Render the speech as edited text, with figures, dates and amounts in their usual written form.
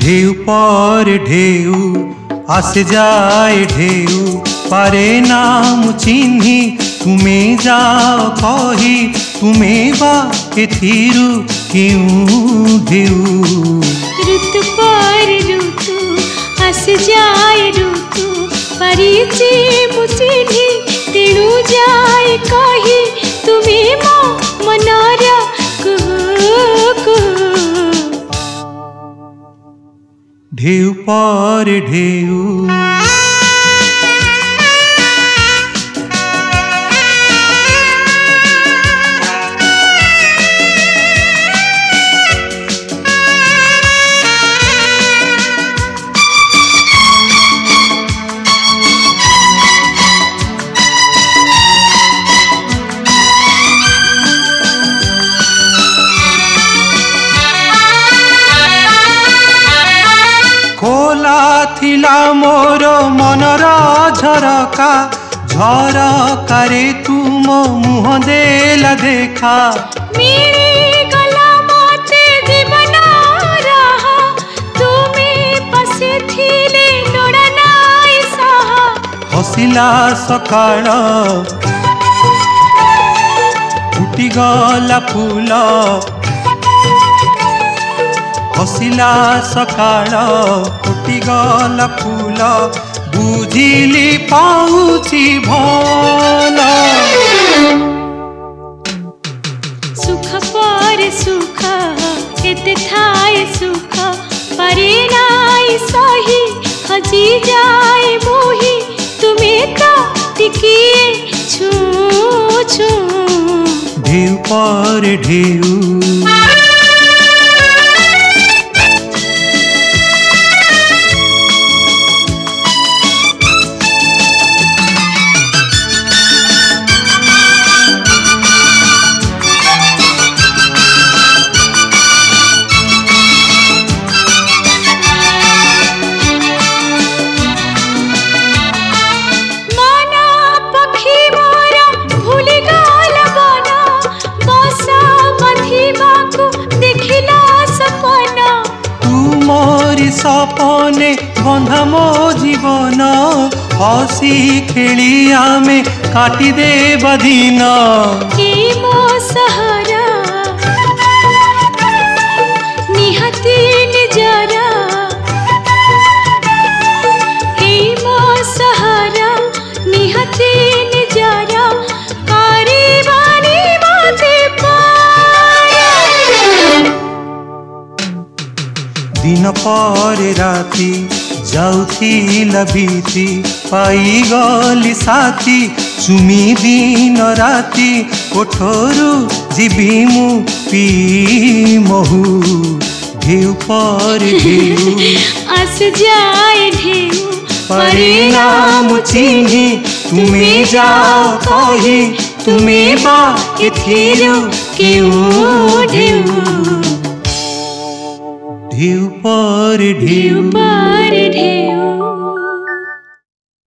ढेउ पर ढेउ आस जाए ढेउ पारे नाम चिन्ही तुम्हें जाओ कही तुम्हें बा एथिरु क्यों ढेउ। ऋतु पर ऋतु आस जाए ऋतु पारिचे मु चिन्ही तेणु जाए कही तुम्हें मो मनर ढेउ पर ढेउ। खोला थिला मोर मनर झरका झरका रे तुम मुह देला देखा। मेरे गला मोते जीवन रहा तुम्हें पसे थिले लोड़ा नाई सहा। हसिला सकाळ फुटी गला फूल हसिला सकाळ फुटी गला फूल बुझिली पाउछि भल। सुख पर सुख एते थाए सुख पारे नाई सही हजी जाए मोही तुम्हें तो टिकिए छू छू। ढेउ पर ढेउ। सपने बंधा मो जीवन हसी खेली आमे काटी दे बदिन। मो सहारा निहाती निजरा मो सहारा निहाती निजरा कारी बानी माते पाया। दिन पर राती जाउथिला बीती पाई गली साथी चुमी दिन राती कोठरू जीवी मु पी महू। ढेउ पर ढेउ आस जाए ढेउ पारे नाम चिन्ही तुम्हें जाओ कही तुम्हें बा एथिरु क्यों ढेउ। ढेउ पर ढेउ। पर ढेउ।